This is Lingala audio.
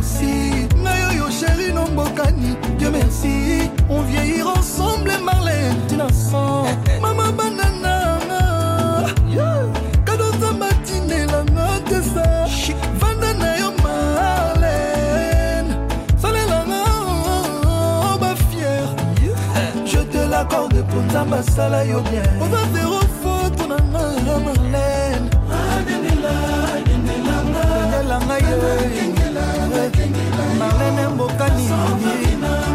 merci. Nayo chérie non bokani, Dieu merci. On vieillir ensemble Marlène, Tinason. Maman banana, cadeau de matinée la note ça. Vandana yo Marlène, salé la ba fier. Je te l'accorde pour Nzamba sala yo bien. On va faire au photo na Marlène. Marlène Mbokani